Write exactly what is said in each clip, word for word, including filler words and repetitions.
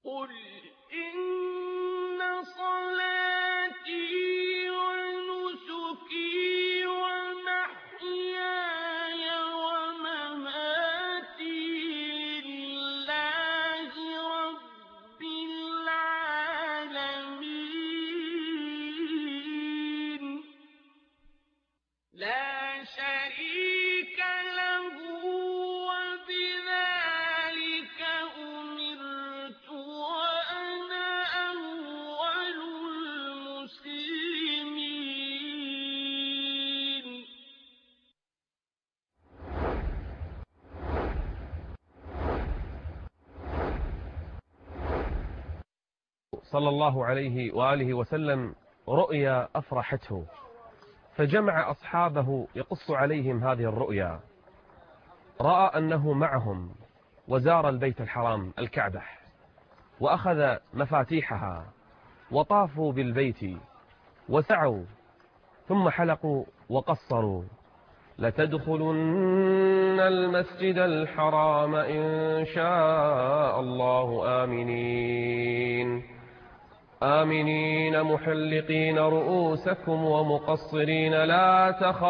قل إن صلاتي ونسكي ومحياي ومماتي لله رب العالمين لا شريك له وبذلك أمرت وأنا أول المسلمين. صلى الله عليه وآله وسلم رؤيا أفرحته، فجمع أصحابه يقص عليهم هذه الرؤيا. رأى أنه معهم وزار البيت الحرام الكعبة وأخذ مفاتيحها وطافوا بالبيت وسعوا ثم حلقوا وقصروا: لتدخلن المسجد الحرام إن شاء الله آمنين آمنين محلقين رؤوسكم ومقصرين لا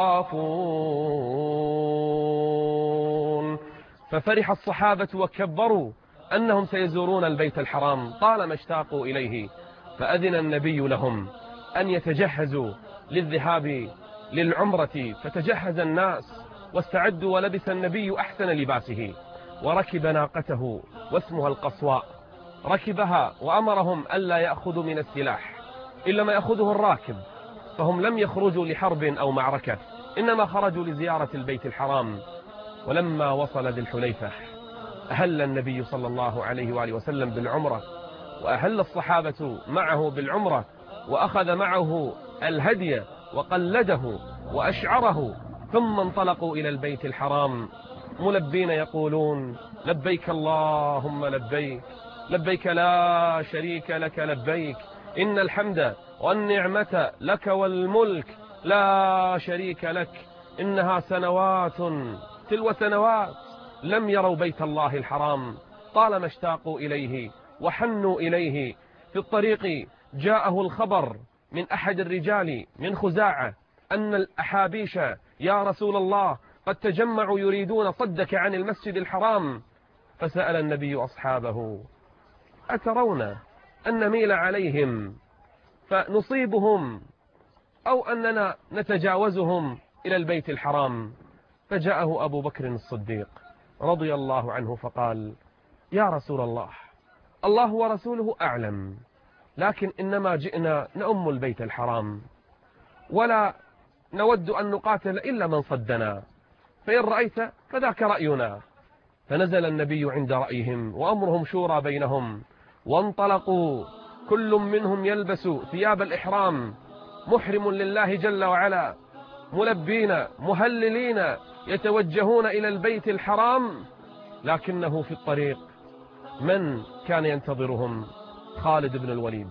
تخافون. ففرح الصحابة وكبروا أنهم سيزورون البيت الحرام طالما اشتاقوا إليه، فأذن النبي لهم أن يتجهزوا للذهاب للعمرة، فتجهز الناس واستعدوا، ولبس النبي أحسن لباسه وركب ناقته واسمها القصواء، ركبها وأمرهم ألا يأخذوا من السلاح إلا ما يأخذه الراكب، فهم لم يخرجوا لحرب أو معركة، إنما خرجوا لزيارة البيت الحرام. ولما وصل ذي الحليفة أهل النبي صلى الله عليه وآله وسلم بالعمرة، وأهل الصحابة معه بالعمرة، وأخذ معه الهدي وقلده وأشعره، ثم انطلقوا إلى البيت الحرام ملبين يقولون: لبيك اللهم لبيك لبيك لا شريك لك لبيك إن الحمد والنعمة لك والملك لا شريك لك. إنها سنوات تلو سنوات لم يروا بيت الله الحرام طالما اشتاقوا إليه وحنوا إليه. في الطريق جاءه الخبر من أحد الرجال من خزاعة أن الأحابيش يا رسول الله قد تجمعوا يريدون صدك عن المسجد الحرام. فسأل النبي أصحابه: أترون أن نميل عليهم فنصيبهم أو أننا نتجاوزهم إلى البيت الحرام؟ فجاءه أبو بكر الصديق رضي الله عنه فقال: يا رسول الله، الله ورسوله أعلم، لكن إنما جئنا نؤم البيت الحرام ولا نود أن نقاتل إلا من صدنا، فإن رأيت فذاك رأينا. فنزل النبي عند رأيهم وأمرهم شورى بينهم، وانطلقوا كل منهم يلبس ثياب الإحرام، محرم لله جل وعلا، ملبين مهللين يتوجهون إلى البيت الحرام. لكنه في الطريق من كان ينتظرهم؟ خالد بن الوليد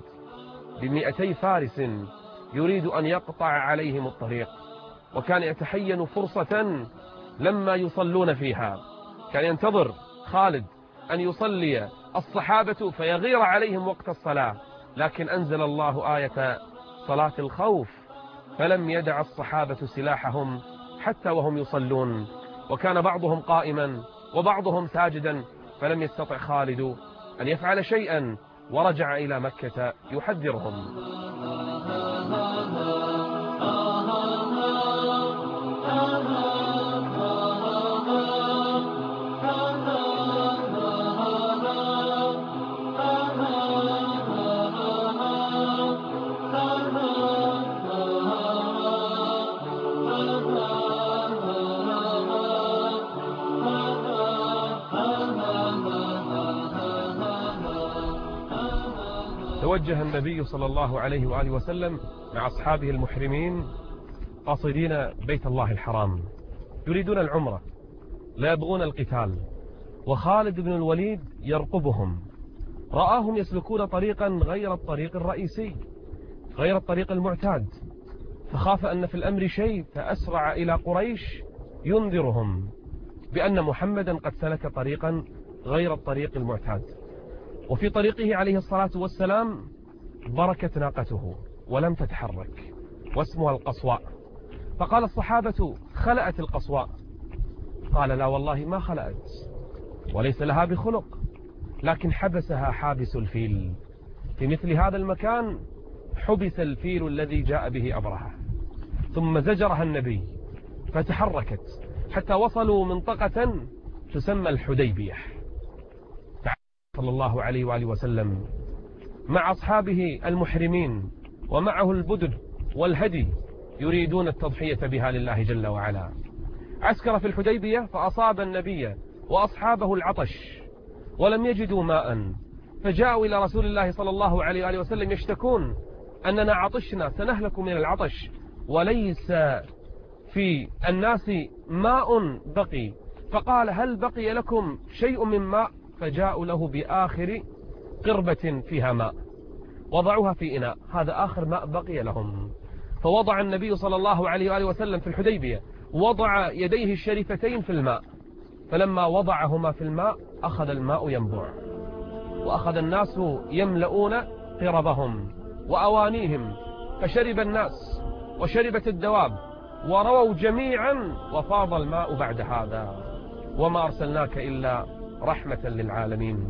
بمئتي فارس يريد أن يقطع عليهم الطريق، وكان يتحين فرصة لما يصلون فيها، كان ينتظر خالد أن يصلي الصحابة فيغير عليهم وقت الصلاة، لكن أنزل الله آية صلاة الخوف فلم يدع الصحابة سلاحهم حتى وهم يصلون، وكان بعضهم قائما وبعضهم ساجدا، فلم يستطع خالد أن يفعل شيئا ورجع إلى مكة يحذرهم. توجه النبي صلى الله عليه وآله وسلم مع أصحابه المحرمين قاصدين بيت الله الحرام، يريدون العمرة لا يبغون القتال، وخالد بن الوليد يرقبهم، رآهم يسلكون طريقا غير الطريق الرئيسي، غير الطريق المعتاد، فخاف أن في الأمر شيء، فأسرع إلى قريش ينذرهم بأن محمدا قد سلك طريقا غير الطريق المعتاد. وفي طريقه عليه الصلاة والسلام بركت ناقته ولم تتحرك، واسمها القصواء. فقال الصحابة: خلأت القصواء. قال: لا والله ما خلأت، وليس لها بخلق، لكن حبسها حابس الفيل. في مثل هذا المكان حبس الفيل الذي جاء به أبرهة، ثم زجرها النبي فتحركت حتى وصلوا منطقة تسمى الحديبية. صلى الله عليه وآله وسلم مع أصحابه المحرمين ومعه البدن والهدي يريدون التضحية بها لله جل وعلا. عسكر في الحديبية فأصاب النبي وأصحابه العطش ولم يجدوا ماء، فجاءوا إلى رسول الله صلى الله عليه وآله وسلم يشتكون أننا عطشنا سنهلك من العطش وليس في الناس ماء بقي. فقال: هل بقي لكم شيء من ماء؟ فجاءوا له بآخر قربة فيها ماء، وضعوها في إناء، هذا آخر ماء بقي لهم. فوضع النبي صلى الله عليه وآله وسلم في الحديبية، وضع يديه الشريفتين في الماء، فلما وضعهما في الماء أخذ الماء ينبع، وأخذ الناس يملؤون قربهم وأوانيهم، فشرب الناس وشربت الدواب ورووا جميعا، وفاض الماء بعد هذا. وما أرسلناك إلا رحمة للعالمين.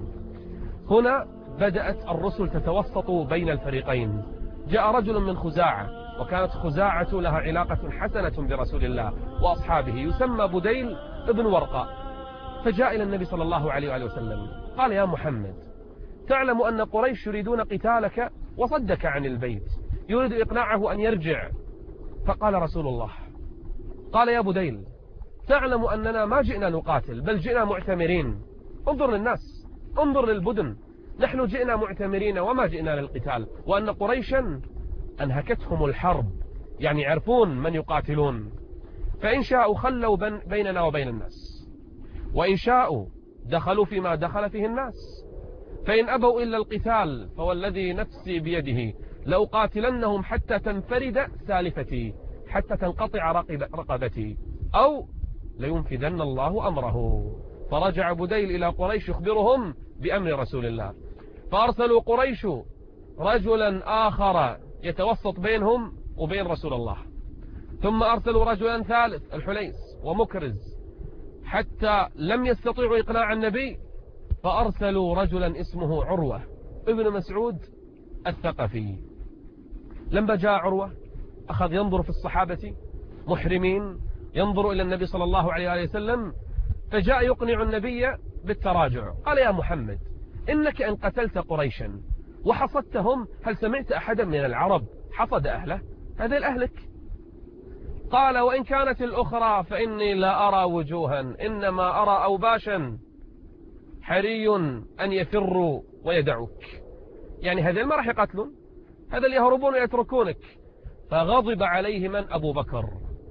هنا بدأت الرسل تتوسط بين الفريقين. جاء رجل من خزاعة، وكانت خزاعة لها علاقة حسنة برسول الله وأصحابه، يسمى بديل ابن ورقاء، فجاء إلى النبي صلى الله عليه وآله وسلم قال: يا محمد، تعلم أن قريش يريدون قتالك وصدك عن البيت، يريد إقناعه أن يرجع. فقال رسول الله: قال يا بديل، تعلم أننا ما جئنا نقاتل، بل جئنا معتمرين. انظر للناس، انظر للبدن، نحن جئنا معتمرين وما جئنا للقتال، وأن قريشا أنهكتهم الحرب، يعني يعرفون من يقاتلون، فإن شاءوا خلوا بيننا وبين الناس، وإن شاءوا دخلوا فيما دخل فيه الناس، فإن أبوا إلا القتال فوالذي نفسي بيده لأقاتلنهم حتى تنفرد سالفتي، حتى تنقطع رقبتي، أو لينفذن الله أمره. فرجع بديل إلى قريش يخبرهم بأمر رسول الله، فأرسلوا قريش رجلا آخر يتوسط بينهم وبين رسول الله، ثم أرسلوا رجلا ثالث الحليس ومكرز، حتى لم يستطيعوا إقناع النبي، فأرسلوا رجلا اسمه عروة ابن مسعود الثقفي. لما جاء عروة أخذ ينظر في الصحابة محرمين، ينظر إلى النبي صلى الله عليه وسلم، فجاء يقنع النبي بالتراجع. قال: يا محمد، إنك إن قتلت قريشا وحصدتهم، هل سمعت أحدا من العرب حصد أهله؟ هذا الأهلك. قال: وإن كانت الأخرى فإني لا أرى وجوها، إنما أرى أوباشا حري أن يفروا ويدعوك. يعني هذين ما راح يقتلون، هذا اللي يهربون ويتركونك. فغضب عليه من؟ أبو بكر،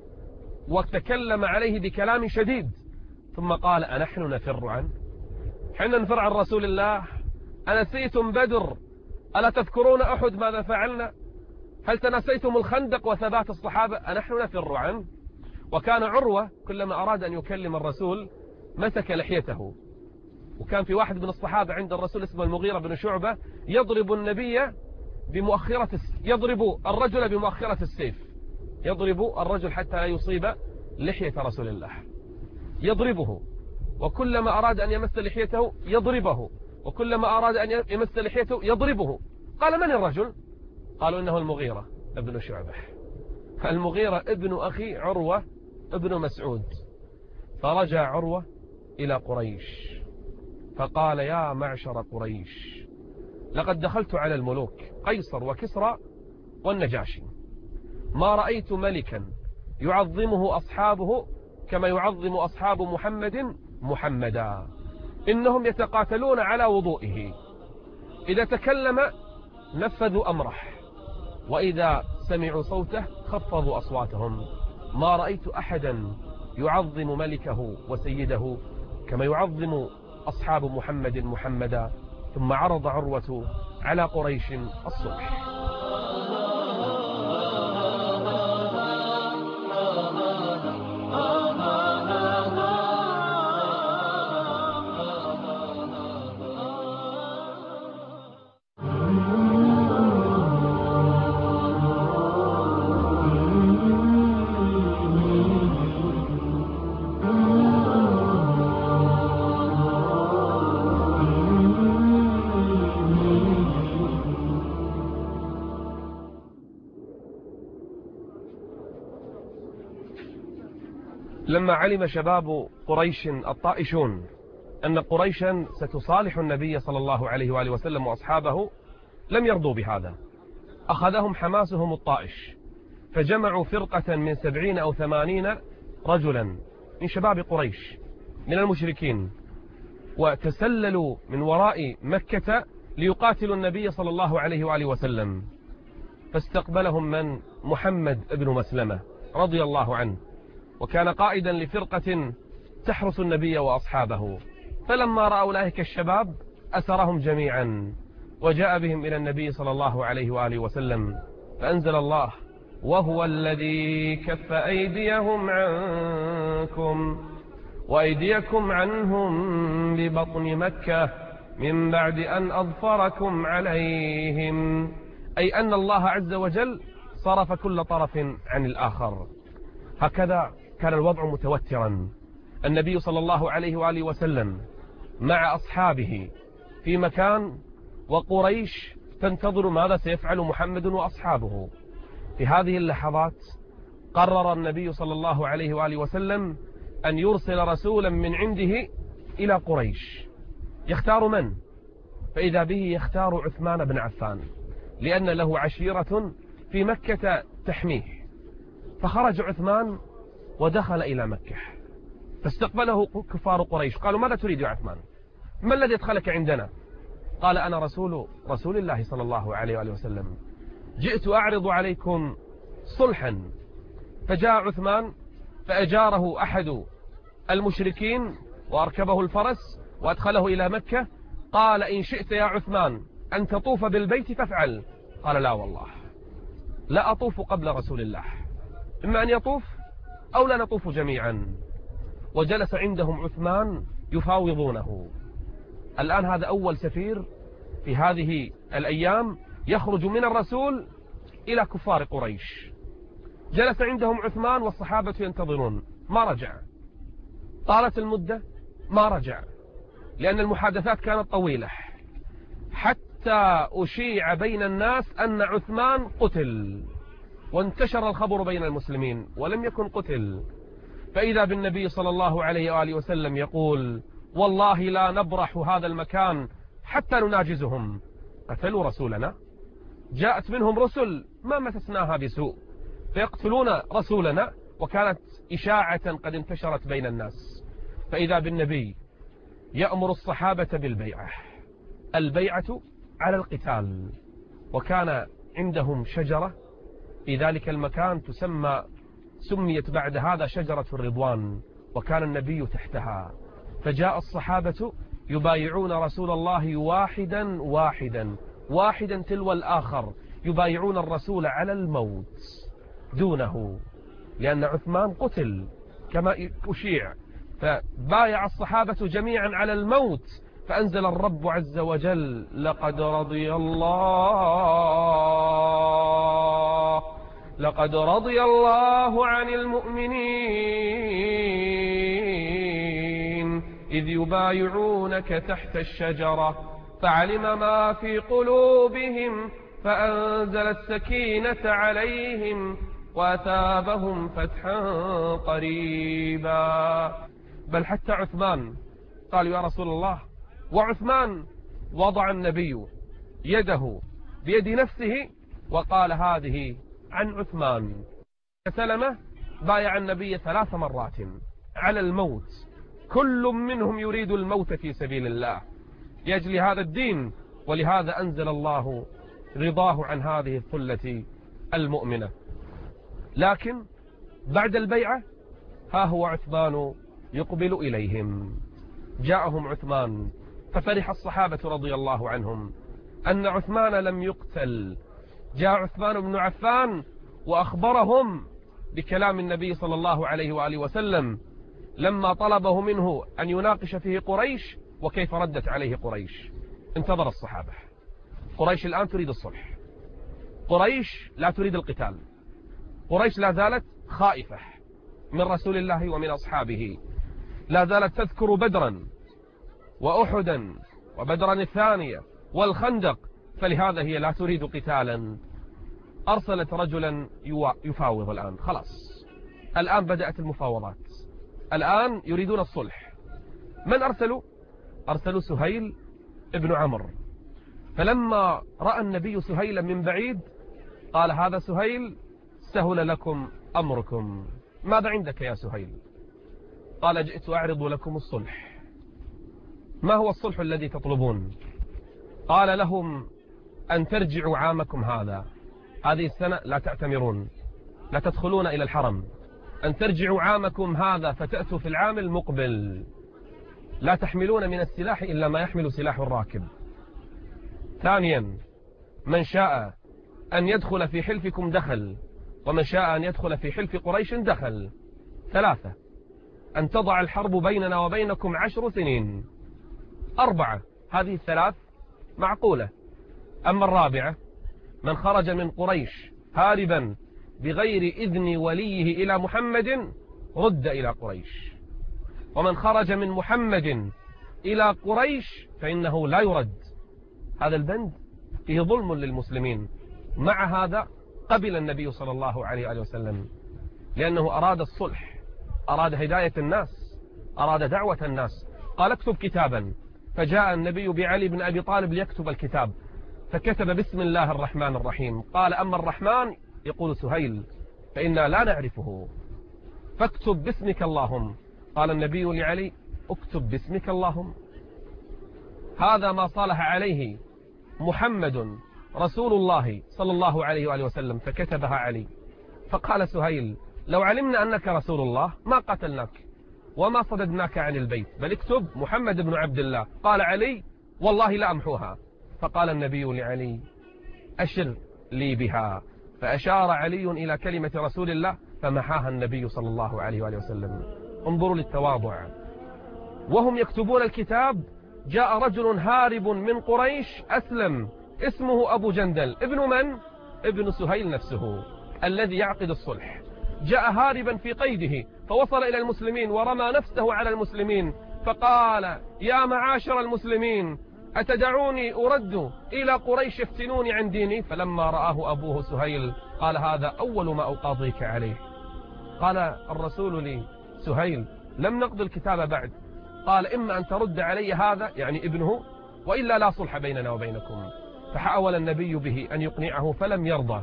وتكلم عليه بكلام شديد، ثم قال: أنحن نفر عنه؟ حين نفر عن رسول الله؟ أنسيتم بدر؟ ألا تذكرون أحد ماذا فعلنا؟ هل تنسيتم الخندق وثبات الصحابة؟ أنحن نفر عنه؟ وكان عروة كلما أراد أن يكلم الرسول مسك لحيته، وكان في واحد من الصحابة عند الرسول اسمه المغيرة بن شعبة يضرب النبي بمؤخرة يضرب الرجل بمؤخرة السيف، يضرب الرجل حتى لا يصيب لحية رسول الله، يضربه، وكلما أراد أن يمس لحيته يضربه، وكلما أراد أن يمس لحيته يضربه. قال: من الرجل؟ قالوا: إنه المغيرة ابن شعبة. المغيرة ابن أخي عروة ابن مسعود. فرجع عروة إلى قريش فقال: يا معشر قريش، لقد دخلت على الملوك قيصر وكسرى والنجاشي، ما رأيت ملكا يعظمه أصحابه كما يعظم أصحاب محمد محمدا، إنهم يتقاتلون على وضوئه، إذا تكلم نفذوا أمره، وإذا سمعوا صوته خفضوا أصواتهم. ما رأيت أحدا يعظم ملكه وسيده كما يعظم أصحاب محمد محمدا. ثم عرض عروة على قريش الصلح. لما علم شباب قريش الطائشون أن قريشا ستصالح النبي صلى الله عليه وآله وسلم وأصحابه لم يرضوا بهذا. أخذهم حماسهم الطائش، فجمعوا فرقة من سبعين أو ثمانين رجلا من شباب قريش من المشركين، وتسللوا من وراء مكة ليقاتلوا النبي صلى الله عليه وآله وسلم. فاستقبلهم من محمد بن مسلمة رضي الله عنه، وكان قائدا لفرقة تحرس النبي وأصحابه. فلما رأوا أولئك الشباب أسرهم جميعا وجاء بهم إلى النبي صلى الله عليه وآله وسلم، فأنزل الله: وهو الذي كف أيديهم عنكم وأيديكم عنهم ببطن مكة من بعد أن أظفركم عليهم، أي أن الله عز وجل صرف كل طرف عن الآخر. هكذا كان الوضع متوترا. النبي صلى الله عليه وآله وسلم مع أصحابه في مكان، وقريش تنتظر ماذا سيفعل محمد وأصحابه. في هذه اللحظات قرر النبي صلى الله عليه وآله وسلم أن يرسل رسولا من عنده إلى قريش. يختار من؟ فإذا به يختار عثمان بن عفان، لأن له عشيرة في مكة تحميه. فخرج عثمان ودخل إلى مكة، فاستقبله كفار قريش. قالوا: ماذا تريد يا عثمان؟ ما الذي ادخلك عندنا؟ قال: أنا رسول رسول الله صلى الله عليه وآله وسلم، جئت أعرض عليكم صلحا. فجاء عثمان فأجاره أحد المشركين وأركبه الفرس وأدخله إلى مكة. قال: إن شئت يا عثمان أن تطوف بالبيت فافعل. قال: لا والله، لا أطوف قبل رسول الله، إما أن يطوف أو لا نطوف جميعا. وجلس عندهم عثمان يفاوضونه. الآن هذا أول سفير في هذه الأيام يخرج من الرسول إلى كفار قريش. جلس عندهم عثمان والصحابة ينتظرون، ما رجع. طالت المدة ما رجع، لأن المحادثات كانت طويلة، حتى أشيع بين الناس أن عثمان قتل، وانتشر الخبر بين المسلمين ولم يكن قتل. فإذا بالنبي صلى الله عليه وآله وسلم يقول: والله لا نبرح هذا المكان حتى نناجزهم، قتلوا رسولنا. جاءت منهم رسل ما مسسناها بسوء، فيقتلون رسولنا. وكانت إشاعة قد انتشرت بين الناس. فإذا بالنبي يأمر الصحابة بالبيعة، البيعة على القتال. وكان عندهم شجرة في ذلك المكان تسمى سميت بعد هذا شجرة الرضوان، وكان النبي تحتها. فجاء الصحابة يبايعون رسول الله واحدا واحدا واحدا تلو الآخر، يبايعون الرسول على الموت دونه، لأن عثمان قتل كما أشيع. فبايع الصحابة جميعا على الموت. فأنزل الرب عز وجل: لقد رضي الله لقد رضي الله عن المؤمنين إذ يبايعونك تحت الشجرة فعلم ما في قلوبهم فأنزل السكينة عليهم وأثابهم فتحا قريبا. بل حتى عثمان قالوا: يا رسول الله. وعثمان وضع النبي يده بيد نفسه وقال: هذه عن عثمان. سلمة بايع النبي ثلاث مرات على الموت، كل منهم يريد الموت في سبيل الله لأجل هذا الدين. ولهذا أنزل الله رضاه عن هذه الثلة المؤمنة. لكن بعد البيعة ها هو عثمان يقبل إليهم. جاءهم عثمان ففرح الصحابة رضي الله عنهم أن عثمان لم يقتل. جاء عثمان بن عفان وأخبرهم بكلام النبي صلى الله عليه وآله وسلم لما طلبه منه أن يناقش فيه قريش، وكيف ردت عليه قريش. انتظر الصحابة. قريش الآن تريد الصلح، قريش لا تريد القتال، قريش لا زالت خائفة من رسول الله ومن أصحابه، لا زالت تذكر بدرا وأحدا وبدرا الثانية والخندق، فلهذا هي لا تريد قتالا. أرسلت رجلا يفاوض. الآن خلاص، الآن بدأت المفاوضات. الآن يريدون الصلح. من أرسلوا؟ أرسلوا سهيل ابن عمرو. فلما رأى النبي سهيلا من بعيد قال هذا سهيل سهل لكم أمركم. ماذا عندك يا سهيل؟ قال جئت أعرض لكم الصلح. ما هو الصلح الذي تطلبون؟ قال لهم أن ترجعوا عامكم هذا، هذه السنة لا تعتمرون، لا تدخلون إلى الحرم، أن ترجعوا عامكم هذا فتأتوا في العام المقبل، لا تحملون من السلاح إلا ما يحمل سلاح الراكب. ثانيا من شاء أن يدخل في حلفكم دخل، ومن شاء أن يدخل في حلف قريش دخل. ثلاثة أن تضع الحرب بيننا وبينكم عشر سنين. أربعة هذه الثلاث معقولة. أما الرابعة من خرج من قريش هاربا بغير إذن وليه إلى محمد رد إلى قريش، ومن خرج من محمد إلى قريش فإنه لا يرد. هذا البند فيه ظلم للمسلمين. مع هذا قبل النبي صلى الله عليه وسلم، لأنه أراد الصلح، أراد هداية الناس، أراد دعوة الناس. قال اكتب كتابا، فجاء النبي بعلي بن أبي طالب ليكتب الكتاب، فكتب بسم الله الرحمن الرحيم. قال أما الرحمن يقول سهيل فإنا لا نعرفه، فاكتب باسمك اللهم. قال النبي لعلي اكتب باسمك اللهم. هذا ما صالح عليه محمد رسول الله صلى الله عليه وآله وسلم، فكتبها علي. فقال سهيل لو علمنا أنك رسول الله ما قتلناك وما صددناك عن البيت، بل اكتب محمد بن عبد الله. قال علي والله لا أمحوها. فقال النبي لعلي أشر لي بها، فأشار علي إلى كلمة رسول الله فمحاها النبي صلى الله عليه وآله وسلم. انظروا للتواضع. وهم يكتبون الكتاب جاء رجل هارب من قريش أسلم اسمه أبو جندل، ابن من؟ ابن سهيل نفسه الذي يعقد الصلح. جاء هاربا في قيده فوصل إلى المسلمين ورمى نفسه على المسلمين، فقال يا معاشر المسلمين أتدعوني أرد إلى قريش يفتنوني عن ديني؟ فلما رآه أبوه سهيل قال هذا أول ما أقاضيك عليه. قال الرسول لي سهيل لم نقض الكتاب بعد. قال إما أن ترد علي هذا يعني ابنه، وإلا لا صلح بيننا وبينكم. فحاول النبي به أن يقنعه فلم يرضى.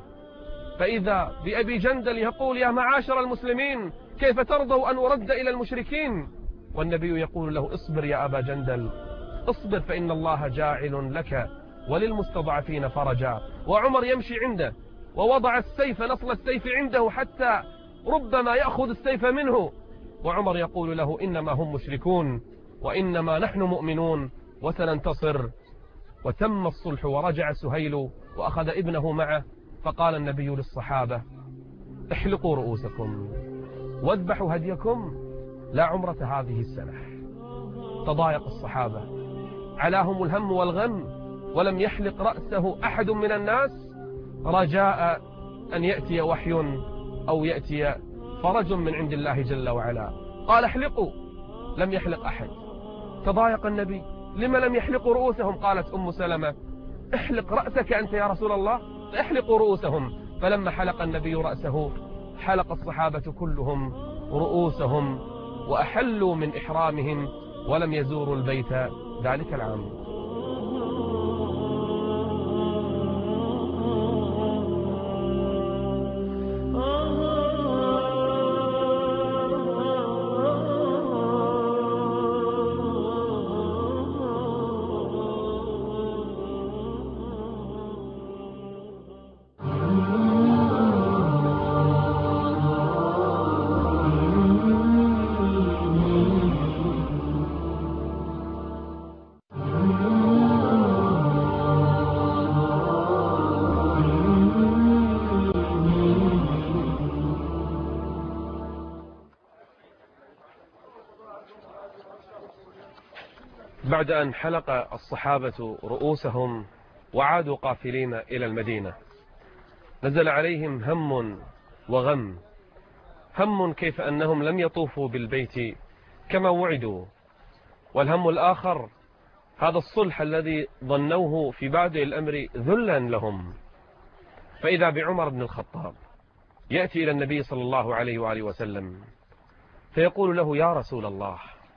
فإذا بأبي جندل يقول يا معاشر المسلمين كيف ترضوا أن أرد إلى المشركين؟ والنبي يقول له اصبر يا أبا جندل، اصبر فإن الله جاعل لك وللمستضعفين فرجا. وعمر يمشي عنده ووضع السيف نصل السيف عنده حتى ربما يأخذ السيف منه، وعمر يقول له إنما هم مشركون وإنما نحن مؤمنون وسننتصر. وتم الصلح ورجع سهيل وأخذ ابنه معه. فقال النبي للصحابة احلقوا رؤوسكم واذبحوا هديكم لا عمرة هذه السنة. تضايق الصحابة، علاهم الهم والغم، ولم يحلق رأسه أحد من الناس رجاء أن يأتي وحي أو يأتي فرج من عند الله جل وعلا. قال احلقوا، لم يحلق أحد. تضايق النبي، لما لم يحلقوا رؤوسهم؟ قالت أم سلمة احلق رأسك أنت يا رسول الله، احلقوا رؤوسهم. فلما حلق النبي رأسه حلق الصحابة كلهم رؤوسهم وأحلوا من إحرامهم ولم يزوروا البيت ذلك العام. بعد أن حلق الصحابة رؤوسهم وعادوا قافلين إلى المدينة نزل عليهم هم وغم. هم كيف أنهم لم يطوفوا بالبيت كما وعدوا، والهم الآخر هذا الصلح الذي ظنوه في بادئ الأمر ذلا لهم. فإذا بعمر بن الخطاب يأتي إلى النبي صلى الله عليه وآله وسلم فيقول له يا رسول الله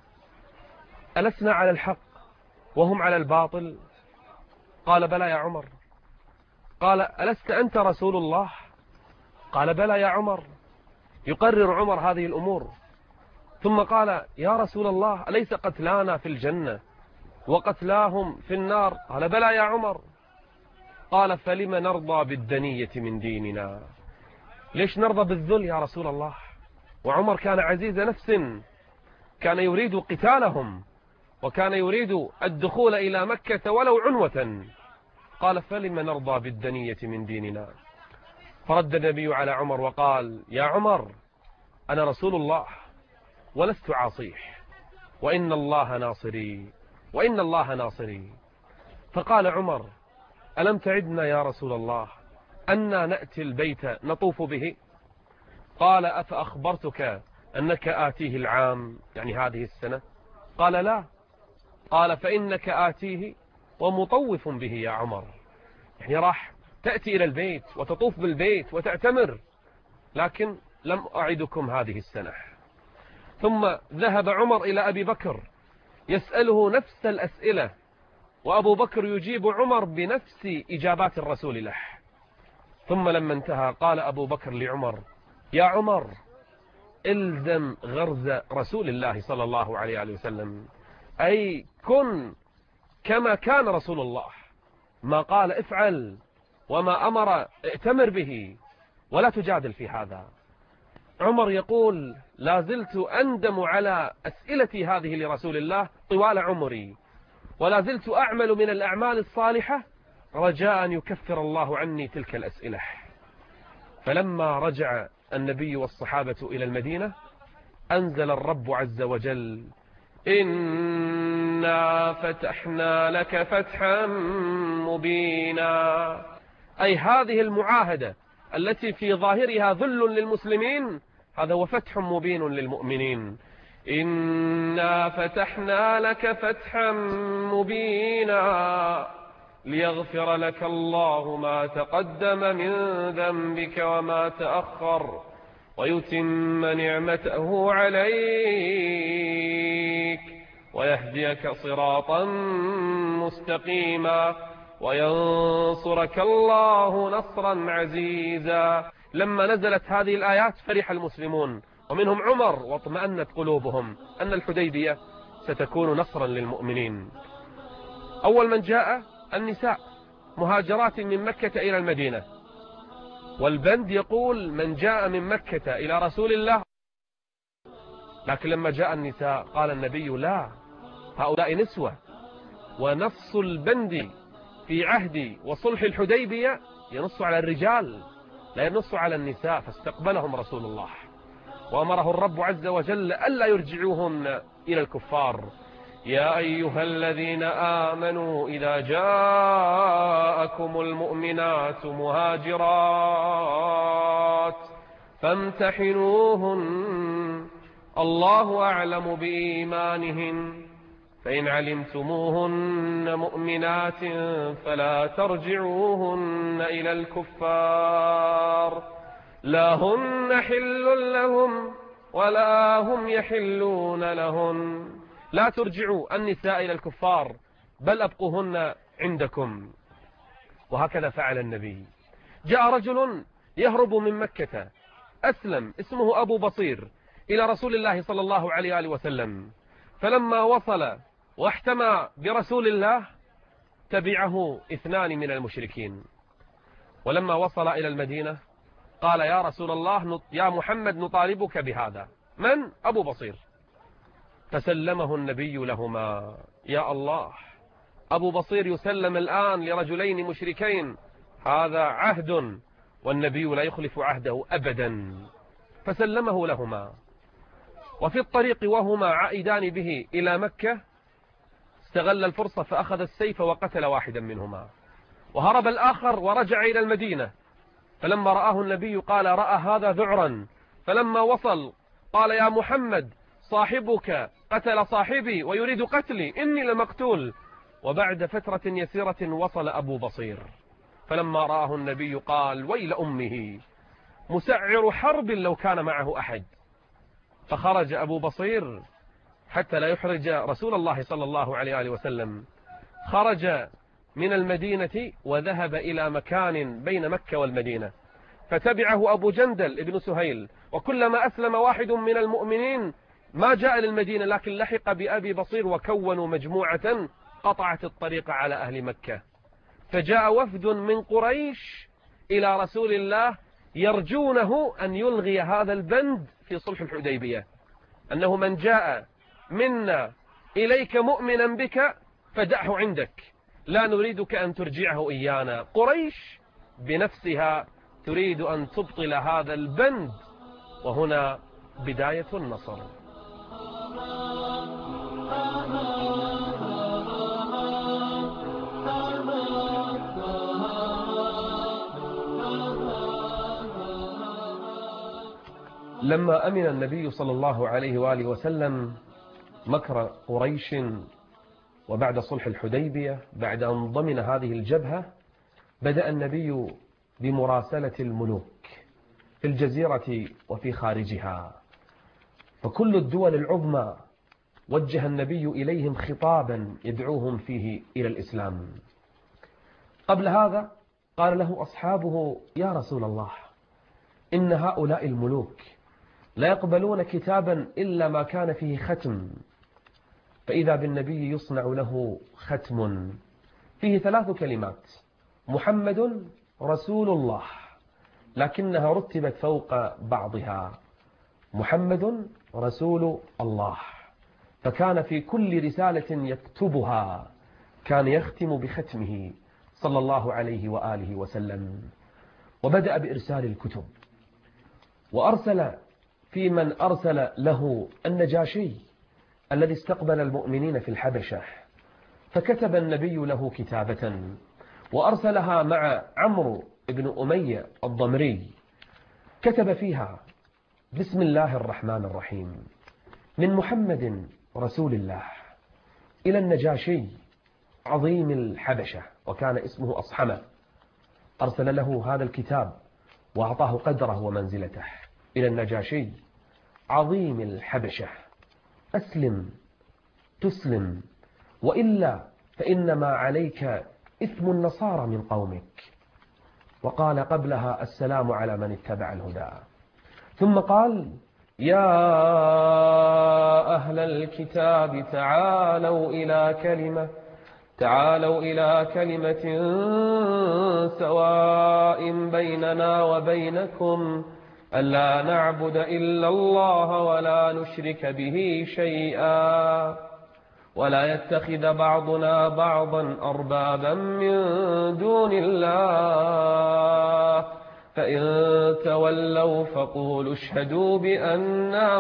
ألسنا على الحق وهم على الباطل؟ قال بلى يا عمر. قال ألست أنت رسول الله؟ قال بلى يا عمر. يقرر عمر هذه الأمور، ثم قال يا رسول الله أليس قتلانا في الجنة وقتلاهم في النار؟ قال بلى يا عمر. قال فلم نرضى بالدنية من ديننا؟ ليش نرضى بالذل يا رسول الله؟ وعمر كان عزيز نفس، كان يريد قتالهم وكان يريد الدخول إلى مكة ولو عنوة. قال فلم نرضى بالدنية من ديننا؟ فرد النبي على عمر وقال يا عمر أنا رسول الله ولست عاصيه، وإن الله ناصري وإن الله ناصري. فقال عمر ألم تعدنا يا رسول الله أن نأتي البيت نطوف به؟ قال أفأخبرتك أنك آتيه العام، يعني هذه السنة؟ قال لا. قال فإنك آتيه ومطوف به يا عمر، يعني راح تأتي إلى البيت وتطوف بالبيت وتعتمر، لكن لم أعدكم هذه السنة. ثم ذهب عمر إلى أبي بكر يسأله نفس الأسئلة، وأبو بكر يجيب عمر بنفس إجابات الرسول له. ثم لما انتهى قال أبو بكر لعمر يا عمر إلزم غرز رسول الله صلى الله عليه وسلم، أي كن كما كان رسول الله، ما قال افعل وما أمر ائتمر به، ولا تجادل في هذا. عمر يقول لا زلت أندم على أسئلتي هذه لرسول الله طوال عمري، ولا زلت أعمل من الأعمال الصالحة رجاء أن يكفر الله عني تلك الأسئلة. فلما رجع النبي والصحابة إلى المدينة أنزل الرب عز وجل إنا فتحنا لك فتحا مبينا، أي هذه المعاهدة التي في ظاهرها ذل للمسلمين هذا هو فتح مبين للمؤمنين. إنا فتحنا لك فتحا مبينا ليغفر لك الله ما تقدم من ذنبك وما تأخر ويتم نعمته عليك ويهديك صراطا مستقيما وينصرك الله نصرا عزيزا. لما نزلت هذه الآيات فرح المسلمون ومنهم عمر، واطمأنت قلوبهم أن الحديبية ستكون نصرا للمؤمنين. أول من جاء النساء مهاجرات من مكة إلى المدينة، والبند يقول من جاء من مكة إلى رسول الله، لكن لما جاء النساء قال النبي لا، هؤلاء نسوة، ونص البند في عهد وصلح الحديبية ينص على الرجال لا ينص على النساء، فاستقبلهم رسول الله وأمره الرب عز وجل ألا يرجعوهن إلى الكفار. يا أيها الذين آمنوا إذا جاءكم المؤمنات مهاجرات فامتحنوهن الله أعلم بإيمانهن فإن علمتموهن مؤمنات فلا ترجعوهن إلى الكفار لا هن حل لهم ولا هم يحلون لهن. لا ترجعوا النساء إلى الكفار بل أبقوهن عندكم. وهكذا فعل النبي. جاء رجل يهرب من مكة أسلم اسمه أبو بصير إلى رسول الله صلى الله عليه وآله وسلم، فلما وصل واحتمى برسول الله تبعه اثنان من المشركين، ولما وصل إلى المدينة قال يا رسول الله يا محمد نطالبك بهذا. من؟ أبو بصير. فسلمه النبي لهما. يا الله، أبو بصير يسلم الآن لرجلين مشركين، هذا عهد والنبي لا يخلف عهده أبدا. فسلمه لهما، وفي الطريق وهما عائدان به إلى مكة استغل الفرصة فأخذ السيف وقتل واحدا منهما، وهرب الآخر ورجع إلى المدينة. فلما رآه النبي قال رأى هذا ذعرا، فلما وصل قال يا محمد صاحبك قتل صاحبي ويريد قتلي إني لمقتول. وبعد فترة يسيرة وصل أبو بصير، فلما رآه النبي قال ويل أمه مسعر حرب لو كان معه أحد. فخرج أبو بصير حتى لا يحرج رسول الله صلى الله عليه وآله وسلم، خرج من المدينة وذهب إلى مكان بين مكة والمدينة، فتبعه أبو جندل ابن سهيل، وكلما أسلم واحد من المؤمنين ما جاء للمدينة لكن لحق بأبي بصير، وكونوا مجموعة قطعت الطريق على أهل مكة. فجاء وفد من قريش إلى رسول الله يرجونه أن يلغي هذا البند في صلح الحديبية، أنه من جاء منا إليك مؤمنا بك فدعه عندك، لا نريدك أن ترجعه إيانا. قريش بنفسها تريد أن تبطل هذا البند، وهنا بداية النصر. لما أمن النبي صلى الله عليه وآله وسلم مكر قريش وبعد صلح الحديبية، بعد أن ضمن هذه الجبهة، بدأ النبي بمراسلة الملوك في الجزيرة وفي خارجها، فكل الدول العظمى وجه النبي إليهم خطابا يدعوهم فيه إلى الإسلام. قبل هذا قال له أصحابه: يا رسول الله، إن هؤلاء الملوك لا يقبلون كتابا إلا ما كان فيه ختم. فإذا بالنبي يصنع له ختم فيه ثلاث كلمات: محمد رسول الله، لكنها رتبت فوق بعضها، محمد رسول الله. فكان في كل رسالة يكتبها كان يختم بختمه صلى الله عليه وآله وسلم. وبدأ بإرسال الكتب، وأرسل في من أرسل له النجاشي الذي استقبل المؤمنين في الحبشة، فكتب النبي له كتابة وأرسلها مع عمرو بن أمية الضمري، كتب فيها: بسم الله الرحمن الرحيم، من محمد رسول الله إلى النجاشي عظيم الحبشة، وكان اسمه أصحمة. أرسل له هذا الكتاب وأعطاه قدره ومنزلته. إلى النجاشي عظيم الحبشة: أسلم تسلم، وإلا فإنما عليك إثم النصارى من قومك. وقال قبلها: السلام على من اتبع الهدى. ثم قال: يا أهل الكتاب تعالوا إلى كلمة تعالوا إلى كلمة سواء بيننا وبينكم ألا نعبد إلا الله ولا نشرك به شيئا ولا يتخذ بعضنا بعضا أربابا من دون الله فإن تولوا فقولوا اشهدوا بأننا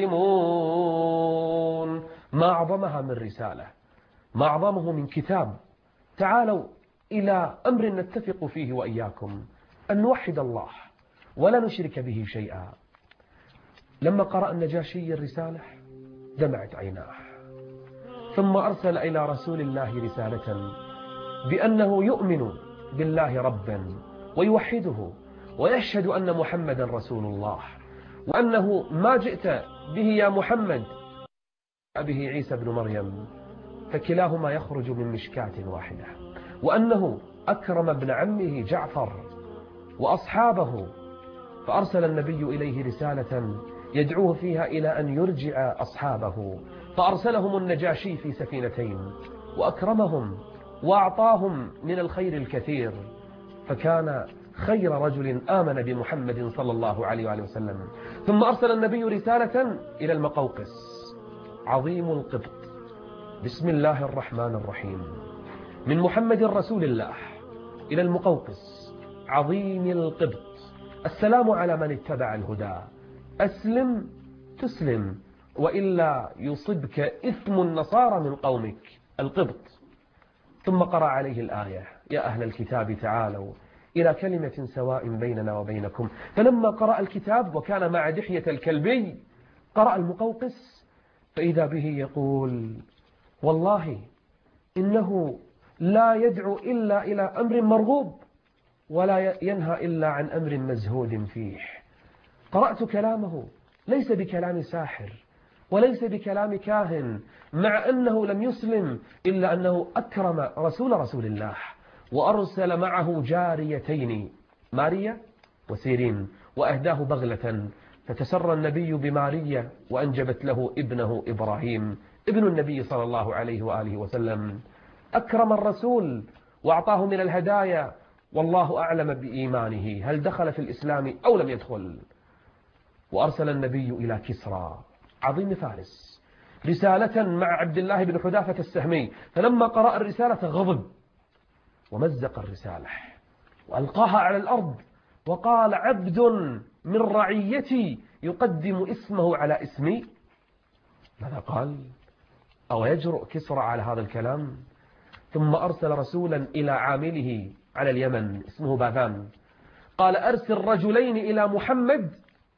مسلمون. ما أعظمها من رسالة، ما أعظمه من كتاب. تعالوا إلى أمر نتفق فيه وإياكم، أن نوحد الله ولا نشرك به شيئا. لما قرأ النجاشي الرسالة دمعت عيناه، ثم أرسل إلى رسول الله رسالة بأنه يؤمن بالله ربا ويوحده ويشهد أن محمدا رسول الله، وأنه ما جئت به يا محمد به عيسى بن مريم، فكلاهما يخرج من مشكاة واحدة، وأنه أكرم ابن عمه جعفر وأصحابه. فأرسل النبي إليه رسالة يدعوه فيها إلى أن يرجع أصحابه، فأرسلهم النجاشي في سفينتين وأكرمهم وأعطاهم من الخير الكثير، فكان خير رجل آمن بمحمد صلى الله عليه وآله وسلم. ثم أرسل النبي رسالة إلى المقوقس عظيم القبط: بسم الله الرحمن الرحيم، من محمد رسول الله إلى المقوقس عظيم القبط، السلام على من اتبع الهدى، أسلم تسلم، وإلا يصبك إثم النصارى من قومك القبط. ثم قرأ عليه الآية: يا أهل الكتاب تعالوا إلى كلمة سواء بيننا وبينكم. فلما قرأ الكتاب وكان مع دحية الكلبي قرأ المقوقس، فإذا به يقول: والله إنه لا يدعو إلا إلى أمر مرغوب ولا ينهى إلا عن أمر مزهود فيه. قرأت كلامه ليس بكلام ساحر وليس بكلام كاهن، مع أنه لم يسلم إلا أنه أكرم رسول رسول الله وأرسل معه جاريتين ماريا وسيرين وأهداه بغلة، فتسرى النبي بماريا وأنجبت له ابنه إبراهيم ابن النبي صلى الله عليه وآله وسلم. أكرم الرسول وأعطاه من الهدايا، والله أعلم بإيمانه هل دخل في الإسلام أو لم يدخل. وأرسل النبي إلى كسرى عظيم فارس رسالة مع عبد الله بن حذافة السهمي، فلما قرأ الرسالة غضب ومزق الرسالة وألقاها على الأرض وقال: عبد من رعيتي يقدم اسمه على اسمي. ماذا قال؟ أو يجرؤ كسرى على هذا الكلام؟ ثم أرسل رسولا إلى عامله على اليمن اسمه باذان، قال: أرسل رجلين إلى محمد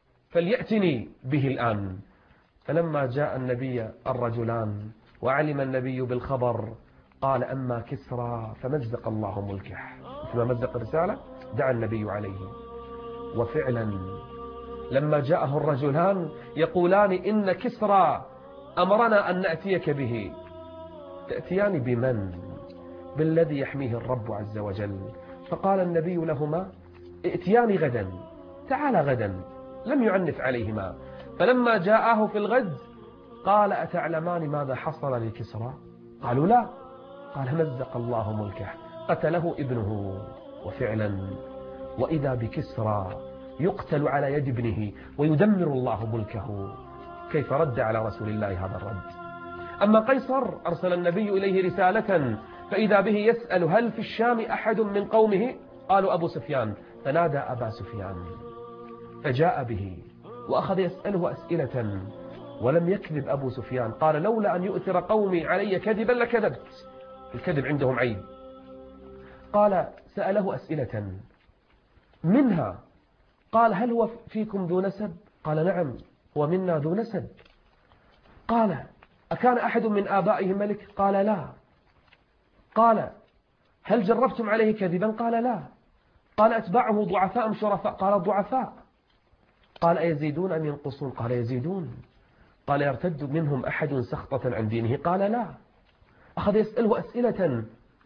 فليأتني به الآن. فلما جاء النبي الرجلان وعلم النبي بالخبر قال: أما كسرى فمزق الله ملكه. ثم مزق الرسالة دعا النبي عليه. وفعلا لما جاءه الرجلان يقولان: إن كسرى أمرنا أن نأتيك به. تأتيان بمن؟ بالذي يحميه الرب عز وجل. فقال النبي لهما: ائتيان غدا، تعال غدا. لم يعنف عليهما. فلما جاءه في الغد قال: أتعلمان ماذا حصل لكسرى؟ قالوا: لا. قال: مزق الله ملكه، قتله ابنه. وفعلا وإذا بكسرى يقتل على يد ابنه ويدمر الله ملكه. كيف رد على رسول الله هذا الرد؟ أما قيصر أرسل النبي إليه رسالة فإذا به يسأل: هل في الشام أحد من قومه؟ قالوا: أبو سفيان. فنادى أبا سفيان فجاء به وأخذ يسأله أسئلة ولم يكذب أبو سفيان. قال: لولا أن يؤثر قومي علي كذبا لكذبت. الكذب عندهم عيب. قال: سأله أسئلة منها قال: هل هو فيكم ذو نسب؟ قال: نعم، هو منا ذو نسب. قال: أكان أحد من آبائه ملك؟ قال: لا. قال: هل جربتم عليه كذبا؟ قال: لا. قال: أتباعه ضعفاء أم شرفاء؟ قال: ضعفاء. قال: أيزيدون أم ينقصون؟ قال: يزيدون. قال: يرتد منهم أحد سخطة عن دينه؟ قال: لا. أخذ يسأله أسئلة.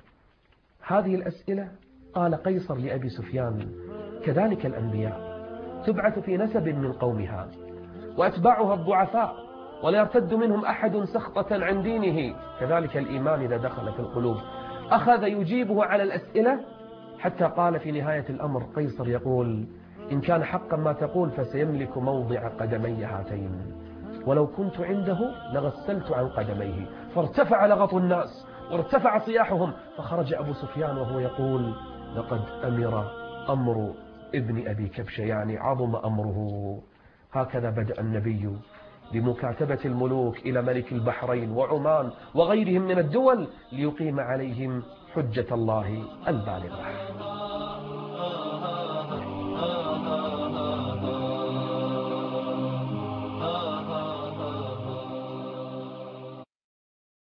هذه الأسئلة قال قيصر لأبي سفيان: كذلك الأنبياء تبعث في نسب من قومها وأتباعها الضعفاء ولا يرتد منهم أحد سخطة عن دينه، كذلك الإيمان إذا دخل في القلوب. أخذ يجيبه على الأسئلة حتى قال في نهاية الأمر قيصر يقول: إن كان حقا ما تقول فسيملك موضع قدمي هاتين، ولو كنت عنده لغسلت عن قدميه. فارتفع لغط الناس وارتفع صياحهم، فخرج أبو سفيان وهو يقول: لقد أمر أمر ابن أبي كبشة، يعني عظم أمره. هكذا بدأ النبي بمكاتبة الملوك إلى ملك البحرين وعمان وغيرهم من الدول ليقيم عليهم حجة الله البالغة.